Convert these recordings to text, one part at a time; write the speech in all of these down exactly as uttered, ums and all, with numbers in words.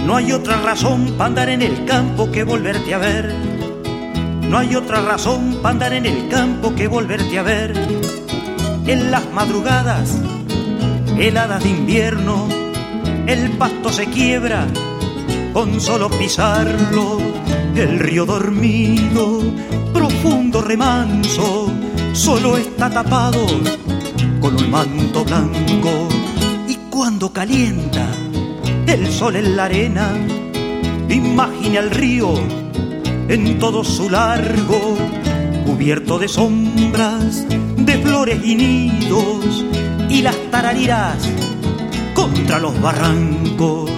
No hay otra razón para andar en el campo que volverte a ver. No hay otra razón para andar en el campo que volverte a ver. En las madrugadas heladas de invierno, el pasto se quiebra con solo pisarlo. El río dormido, profundo remanso, solo está tapado con un manto blanco. Y cuando calienta el sol en la arena, imagine al río en todo su largo, cubierto de sombras, de flores y nidos, y las tarariras contra los barrancos.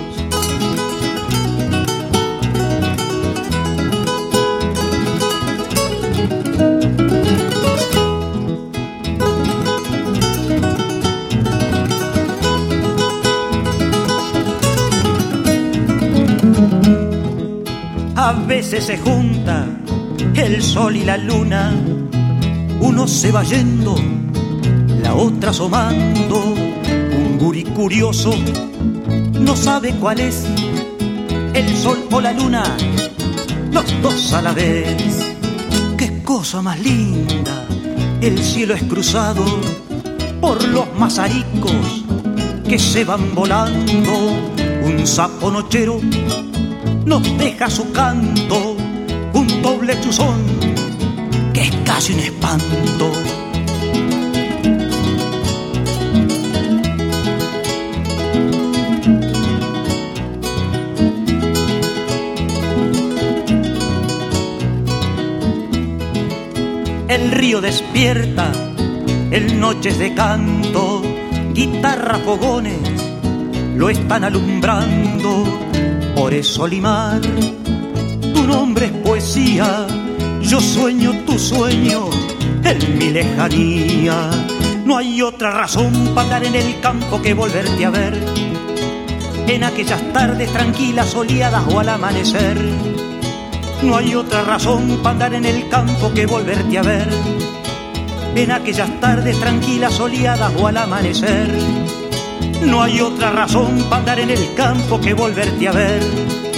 A veces se junta el sol y la luna, uno se va yendo, la otra asomando. Un gurí curioso no sabe cuál es, el sol o la luna, los dos a la vez. Qué cosa más linda, el cielo es cruzado por los mazaricos que se van volando. Un sapo nochero nos deja su canto, un doble chuzón que es casi un espanto. El río despierta en noches de canto, guitarra, fogones lo están alumbrando. Por eso, Limar, tu nombre es poesía, yo sueño tu sueño en mi lejanía. No hay otra razón para andar en el campo que volverte a ver, en aquellas tardes tranquilas, soleadas o al amanecer. No hay otra razón para andar en el campo que volverte a ver, en aquellas tardes tranquilas, soleadas o al amanecer. No hay otra razón para andar en el campo que volverte a ver,